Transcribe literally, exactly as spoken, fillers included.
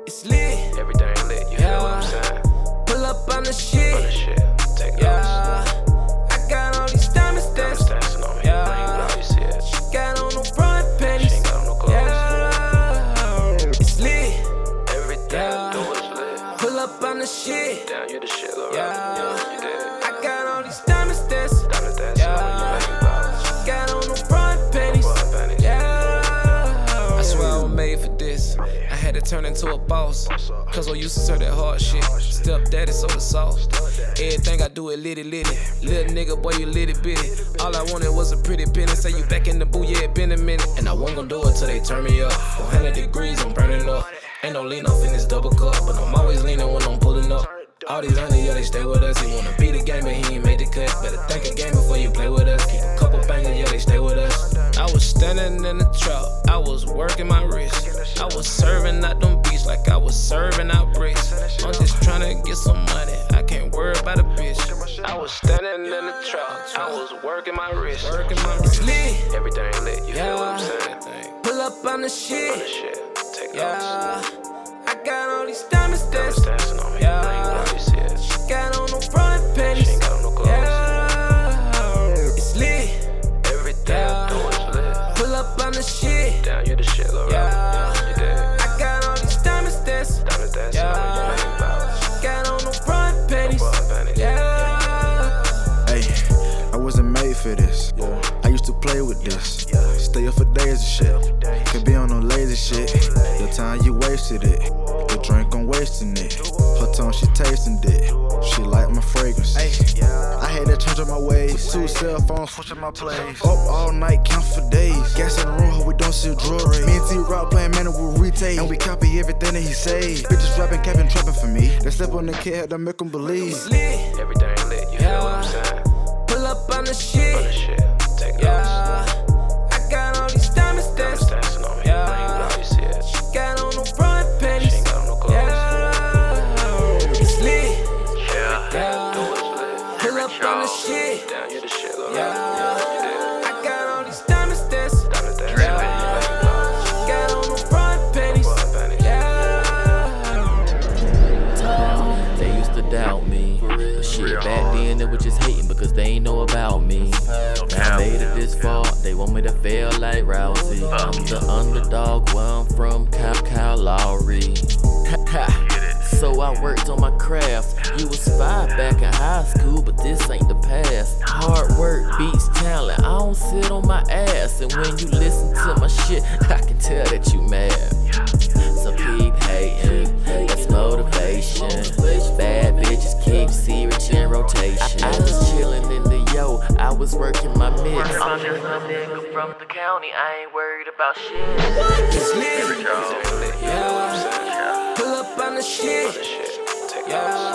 It's lit. Everything lit, you Yeah. feel what I'm saying? Pull up on the shit. On the shit, take it Yeah. I got all these diamonds Diamonds that's. dancing on me, Yeah. now you know you see it. She got on no front panties. She ain't got on no clothes. Yeah. It's lit. Everything Yeah. I do is lit. Pull up on the shit. Damn, you the shit, Lil' Yeah. yeah, you did. I got all these diamonds that's. Diamonds dancing on me, you make me bow. She got on no front panties. Front panties. Yeah. I swear I was made for this. I had to turn into a boss. Cause I used to serve that hard shit. Step daddy, so the sauce. Everything I do it litty litty. Little nigga, boy, you litty bitty. All I wanted was a pretty penny. Say you back in the booth, yeah, it been a minute. And I wasn't gon' do it till they turn me up. four hundred degrees, I'm burning up. Ain't no lean off in this double cup. But I'm always leaning when I'm pulling up. All these honey, yeah, they stay with us. He wanna be the game, but he ain't made the cut. Better think a game before you play with us. Keep a couple bangers, yeah, they stay with us. I was standing in the trap, I was working my wrist. I was serving out them beats like I was serving out bricks. I'm just tryna get some money, I can't worry about a bitch. I was standing in the trap, I was working my wrist. Working my wrist. It's lit. Everything lit, you feel what I'm saying? Pull up on the On the shit. shit, take notes. Yeah. I got all these diamonds Diamonds that's. dancing on me, Yeah. now you know you see it. She got on no front She panties. ain't got on no clothes. Yeah. It's lit. Everything I do is lit. Pull up on the shit. Damn, you the shit, Lil' Yeah. yeah, you did. I got all these diamonds that's. Diamonds dancing on me, you make me bow. She got on no front panties. Front panties. Yeah. Hey, I wasn't made for this. I used to play with this. Stay up for days and shit. Could be on no lazy shit. Your time you wasted it. The drink I'm wasting it. Her tongue she tasting it. She like my fragrance. Hey, I had to change up my ways. Two cell phones switching my plays. Up all night, count for days. Gas in the room, hope we don't see a draw race. Me and T-Rock playing man with retail. And we copy everything that he say. Bitches rapping, capping, trapping for me. They step on the kid, had to make them believe. It's lit. Everything lit, you feel what I'm saying? Pull up on the On the shit. shit, take notes. Yeah. I got all these diamonds Diamonds that's. dancing on me, now you know you see it. She got on no front She panties. ain't got on no clothes. Yeah. It's lit. Yeah, Yeah. do is lit. Pull up on the shit. Damn, you the shit, Lil' Yeah. yeah, you did. I got all these diamonds that's. Diamonds dancing on me, you make me bow. She got on no front panties. Front panties. Yeah. They used to doubt me, but shit, back then they were just hating because they ain't know about me. Now I made it this far, they want me to fail like Rousey. I'm the underdog where I'm from, Kyle, Kyle Lowry. So I worked on my craft. You was five back in high school, but this ain't the past. Hard work beats talent, I don't sit on my ass. And when you listen to my shit, I can tell that you mad. So keep hating, that's motivation. Bad bitches keep serious in rotation. I, I was chillin' in the yo, I was working my mix. I'm just a nigga from the county, I ain't worried about shit. It's lit. Everything lit, you feel what I'm saying? Pull up on the shit. Shit, take Yeah. notes.